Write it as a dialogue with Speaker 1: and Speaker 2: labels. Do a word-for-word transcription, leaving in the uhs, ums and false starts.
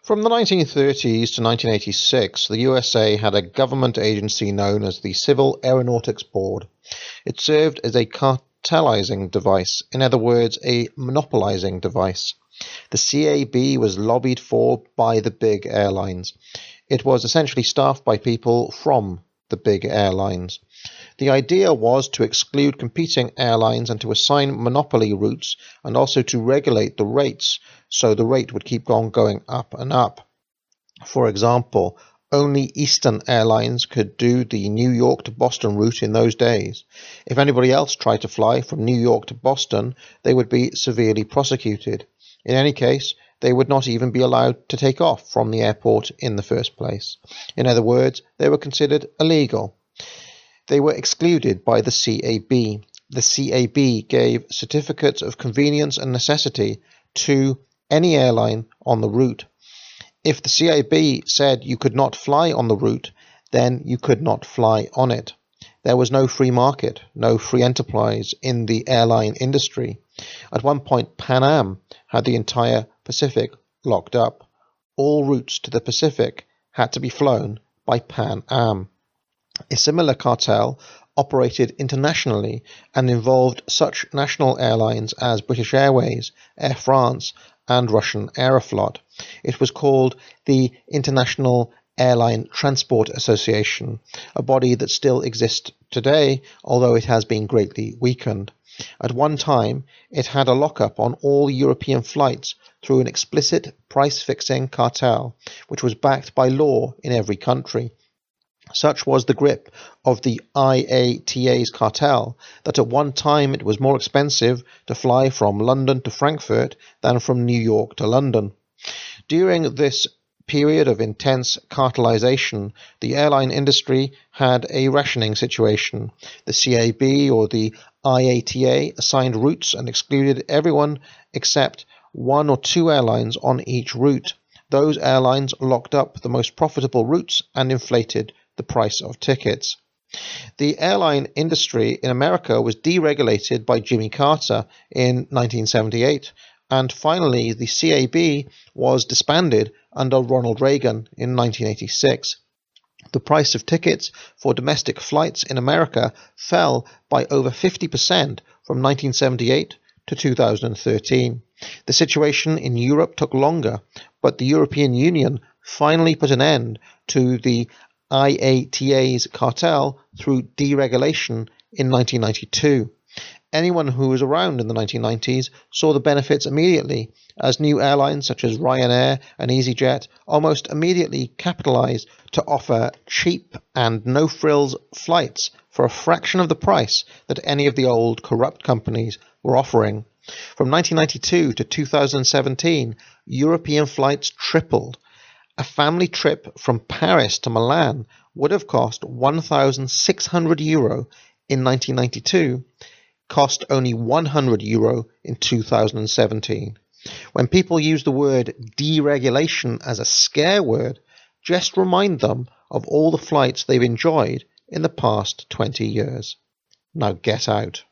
Speaker 1: From the nineteen thirties to nineteen eighty-six, the U S A had a government agency known as the Civil Aeronautics Board. It served as a cartelizing device, in other words, a monopolizing device. The C A B was lobbied for by the big airlines. It was essentially staffed by people from the big airlines. The idea was to exclude competing airlines and to assign monopoly routes and also to regulate the rates so the rate would keep on going up and up. For example, only Eastern Airlines could do the New York to Boston route in those days. If anybody else tried to fly from New York to Boston, they would be severely prosecuted. In any case, they would not even be allowed to take off from the airport in the first place. In other words, they were considered illegal. They were excluded by the C A B. The C A B gave certificates of convenience and necessity to any airline on the route. If the C A B said you could not fly on the route, then you could not fly on it. There was no free market, no free enterprise in the airline industry. At one point, Pan Am had the entire Pacific locked up. All routes to the Pacific had to be flown by Pan Am. A similar cartel operated internationally and involved such national airlines as British Airways, Air France, and Russian Aeroflot. It was called the International Airline Transport Association, a body that still exists today, although it has been greatly weakened. At one time, it had a lockup on all European flights through an explicit price-fixing cartel, which was backed by law in every country. Such was the grip of the I A T A's cartel that at one time it was more expensive to fly from London to Frankfurt than from New York to London. During this period of intense cartelization, the airline industry had a rationing situation. The C A B or the I A T A assigned routes and excluded everyone except one or two airlines on each route. Those airlines locked up the most profitable routes and inflated the price of tickets. The airline industry in America was deregulated by Jimmy Carter in nineteen seventy-eight, and finally the C A B was disbanded under Ronald Reagan in nineteen eighty-six. The price of tickets for domestic flights in America fell by over fifty percent from nineteen seventy-eight to two thousand thirteen. The situation in Europe took longer, but the European Union finally put an end to the I A T A's cartel through deregulation in nineteen ninety-two. Anyone who was around in the nineteen nineties saw the benefits immediately, as new airlines such as Ryanair and EasyJet almost immediately capitalized to offer cheap and no-frills flights for a fraction of the price that any of the old corrupt companies were offering. From nineteen ninety-two to two thousand seventeen, European flights tripled. A family trip from Paris to Milan would have cost one thousand six hundred euro in nineteen ninety-two, cost only one hundred euro in two thousand seventeen. When people use the word deregulation as a scare word, just remind them of all the flights they've enjoyed in the past twenty years. Now get out.